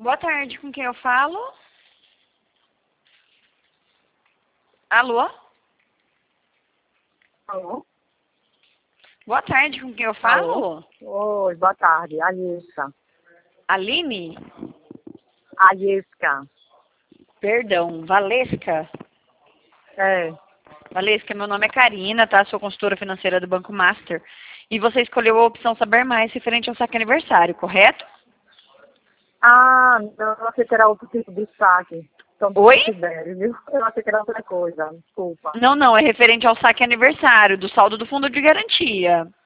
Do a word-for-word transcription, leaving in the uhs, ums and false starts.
Boa tarde, com quem eu falo? Alô? Alô? Boa tarde, com quem eu Alô? falo? Oi, boa tarde. Aliesca. Aline? Aliesca. Perdão, Valesca? É. Valesca, meu nome é Karina, tá? Sou consultora financeira do Banco Master. E você escolheu a opção Saber Mais referente ao saque aniversário, correto? Ah, eu achei que era outro tipo de saque. Então, Oi? considere, viu? Eu achei que era outra coisa. Desculpa. Não, não, é referente ao saque aniversário, do saldo do fundo de garantia.